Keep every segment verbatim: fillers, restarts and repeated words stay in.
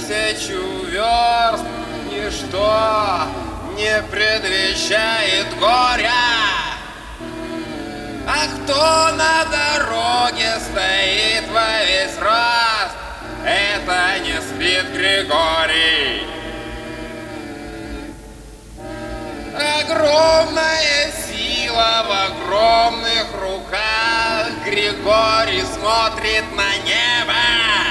тысячу верст ничто не предвещает горя. А кто на дороге стоит во весь рост, это не спит Григорий. Огромная сила в огромных руках, Григорий смотрит на небо.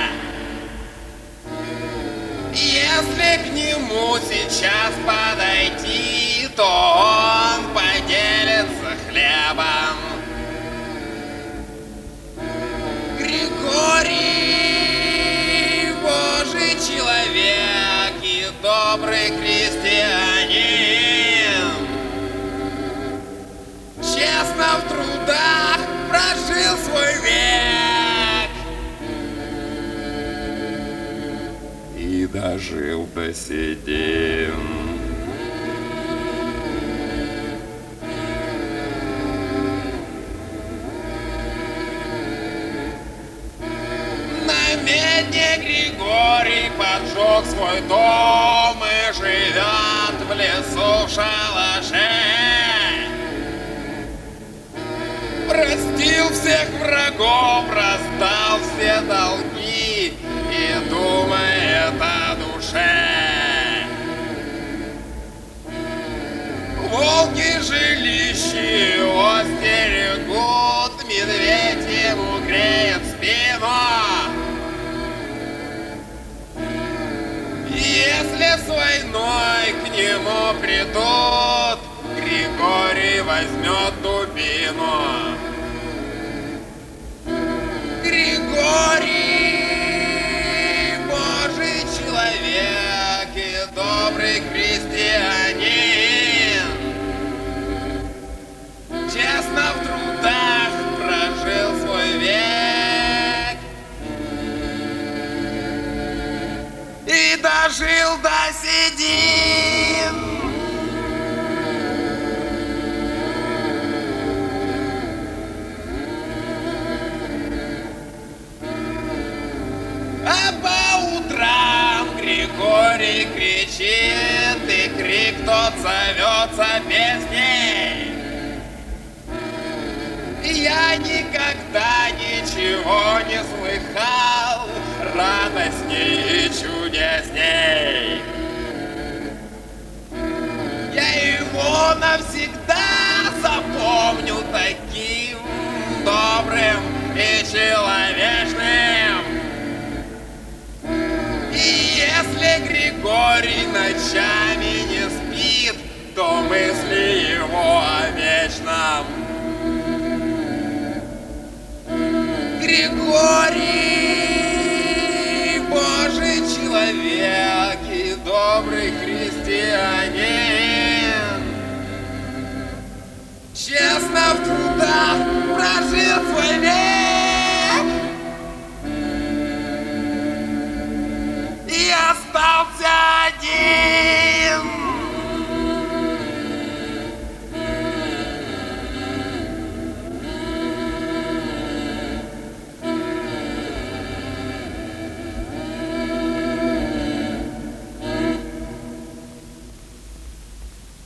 Если к нему сейчас подойти, то он поделится хлебом. Григорий, Божий человек и добрый крестьянин, честно в трудах прожил свой век и дожил до седин. Намедни Григорий поджег свой дом и живет в лесу в шалаше. Простил всех врагов, раздал все долги и думает о душе. Волки жилища его стерегут, медведь ему греет спину. Если с войной к нему придут, Григорий возьмет дубину. Григорий, Божий человек и добрый крестьянин, честно в трудах прожил свой век и дожил до седин. А по утрам Григорий кричит, и крик тот зовется песней. Я никогда ничего не слыхал радостней и чудесней. Я его навсегда запомню таким добрым и человечным. И если Григорий ночами не спит, то мысли его о вечном. Григорий, Божий человек и добрый христианин, честно в трудах прожил свой век и остался один.